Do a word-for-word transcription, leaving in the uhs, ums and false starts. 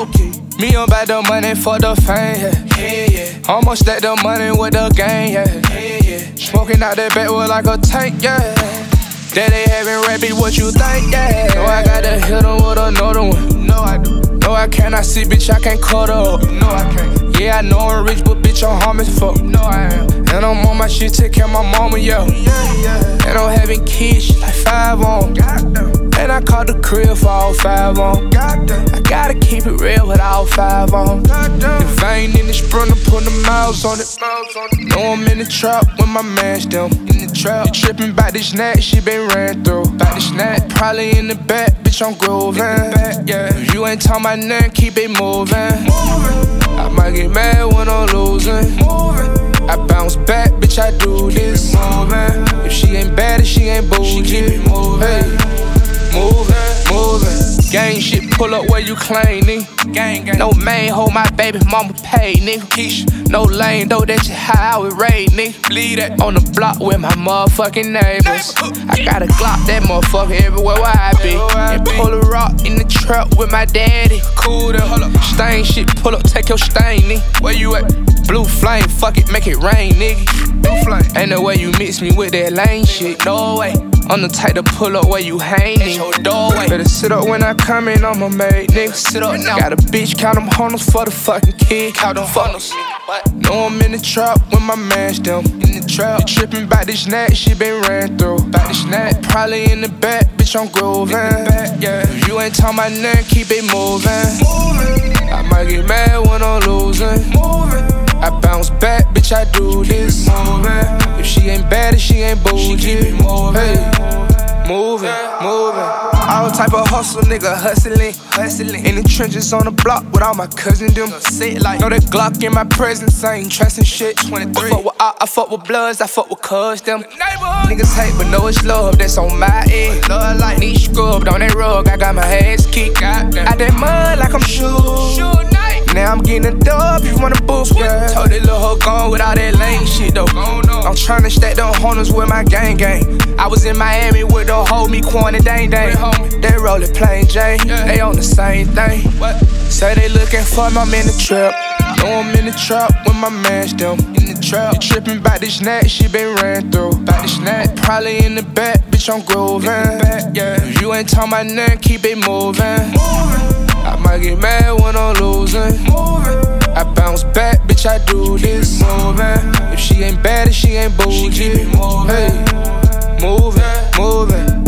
Okay. Me about the money for the fame, yeah. Yeah, yeah. Almost stack the money with the gang, yeah. Yeah, yeah. Smoking out that backwood like a tank, yeah. That they having rap it, what you think, yeah. No, I gotta hit them with another one. No, I do. No, I cannot see, bitch, I can't cut up. No, I can't. Yeah, I know I'm rich, but bitch, I'm hard as fuck. No, I am. And I'm on my shit, take care of my mama, yeah. Yeah, yeah. And I'm having kids, she like five on. Goddamn. And I called the crib for all five on. Goddamn. I gotta keep it real with all five on. Goddamn. If I ain't in the sprinter, put the miles on it. Know I'm in the trap with my mans them. In the trap, you trippin' bout this snack, she been ran through. Bout the snack, probably in the back, bitch, I'm groovin'. Back, yeah. If you ain't talking about nothing, keep it moving. Moving. I might get mad when I'm losing. Moving. I bounce back, bitch, I do this. Moving. If she ain't bad, if she ain't bougie, she keep it moving. Hey. Moving, moving. Gang shit, pull up where you claim, nigga. Gang, gang. No main, hold my baby mama pay, nigga. Keisha. No lane, though, that's how I would raid, nigga. Bleed that on the block with my motherfucking neighbors. I got a Glock, that motherfucker everywhere where I be. And pull a rock in the trap with my daddy. Cool then, hold up. Stain shit, pull up, take your stain, nigga. Where you at? Blue flame, fuck it, make it rain, nigga. Blue flame. Ain't no way you mix me with that lame shit, no way. I'm the type to pull up where you hang, nigga. Doorway. Better sit up when I come in, I'm a maid, nigga. Sit up now. Got a bitch, count them hundreds for the fucking kid. Count them funnels. Know I'm in the trap with my mans them. In the trap, you trippin' bout this snack, she been ran through. Bout this snack, probably in the back, bitch, I'm groovin'. Back, yeah. If you ain't talking about nothing, keep it moving. Moving. I might get mad when I'm losing. Moving. I bounce back, bitch, I do this. Moving. If she ain't bad, if she ain't bougie, she keep it moving. Hey. Moving, moving. All type of hustle, nigga, hustling, hustling. In the trenches on the block with all my cousins, them. Sit like, know that Glock in my presence, I ain't trusting shit. twenty-three. I fuck with I, I fuck with Bloods, I fuck with cuz them. Niggas hate, but know it's love, that's on my end. Love like knee scrubbed on that rug, I got my ass kicked out that mud like I'm sure. Now I'm getting a dub, you wanna boost, yeah. Told that little hoe gone with all that lame shit, though. I'm tryna stack them hunters with my gang gang. I was in Miami with the whole me, Quan and Dang Dang. They rollin' plain Jane, they on the same thing. Say they looking for me, I'm in the trap. Know I'm in the trap with my mans them. In the trap, you trippin' bout this snack, she been ran through. Bout this snack, probably in the back, bitch, I'm groovin'. Back, yeah. If you ain't talking about nothing, keep it moving. I might get mad when I'm losing. Moving. I bounce back, bitch, I do this. Moving. If she ain't bad, if she ain't bougie, she keep it moving. Hey. Moving, moving.